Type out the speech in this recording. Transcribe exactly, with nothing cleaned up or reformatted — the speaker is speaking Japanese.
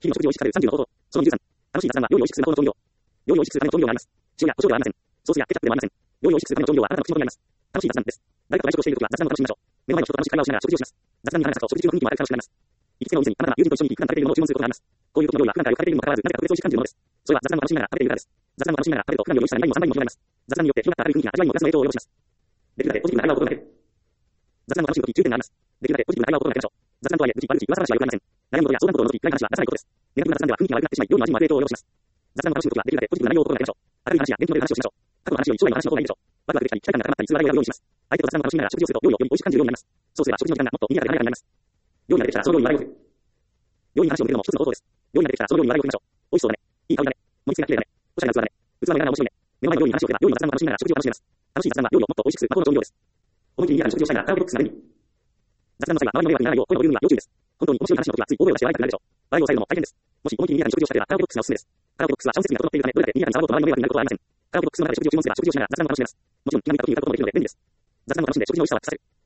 日々の食事を意識されるさんじゅうの方法。そのにじゅうさん。楽しい雑談は料理を意識する魔法の調味料。料理を意識するための調味料があります。塩や胡椒ではありません。ソースやケチャップでもありません。料理を意識するための調味料はあなたの口元にあります。楽しい雑談です。誰かと外食をしているときは雑談を楽しみましょう。目の前の人と楽しく会話をしながら食事をします。雑談に話すと食事中の雰囲気も明るく楽しくなります。行きつけのお店にあなたが友人と一緒に普段食べているものを注文することがあります。こういう時の料理は普段からよく食べているにもかかわらず、なぜか特別美味しく感じるものです。それは雑談を楽しみながら食べているからです。雑談を楽しみながら食べると普段より美味しさがにばいもさんばいも広がります。雑談によって広がった明るい雰囲気が味わいにもプラスの影響を及ぼします。できるだけポジティブな会話を心がける。雑談を楽しむとき注意点があります。できるだけポジティブな会話を心がけましょう。雑談とはいえ、愚痴、悪口、噂話はよくありません。悩むことや相談事を除き、暗い話は出さないことです。ネガティブな雑談では雰囲気が悪くなってしまい、料理の味にも悪い影響を及ぼします。雑談を楽しむときはできるだけポジティブな内容を心がけましょう。明るい話や元気の出る話をしましょう。過去の話より将来の話の方がいいでしょう。ワクワクできたり、期待感が高まったり、通話をやるようにします。相手と雑談を楽しみながら食事をすると料理をより美味しく感じるようになります。そうすれば食事の時間がもっと賑やかで華やかになります。料理ができたらその料理に笑いを振る。料理に話を向けるのも一つの方法です。料理ができたらその料理に笑いを振りましょう。美味しそうだね。いい香りだね。盛り付けが綺麗だね。おしゃれな器だね。器の値段が面白いね。目の前の料理に話を振れば料理の雑談を楽しみながら食事を楽しめます。楽しい雑談は料理をもっと美味しくする魔法の調味料です。思い切り賑やかに食事をしたいならカラオケボックスが便利。雑談の際は周りの迷惑にならないよう声のボリュームは要注意です。本当に面白い話の時はつい大声を出して笑いたくなるでしょう。笑いを抑えるのも大変です。もし思い切り賑やかに食事をしたいならカラオケボックスがおすすめです。カラオケボックスはサウンド設備が整っているため、どれだけ賑やかに騒ごうと周りの迷惑になることはありません。カラオケボックスの中で食事を注文すれば食事をしながら雑談も楽しめます。もちろん気が向いた時に歌うこともできるので便利です。雑談を楽しんで食事の美味しさは消される。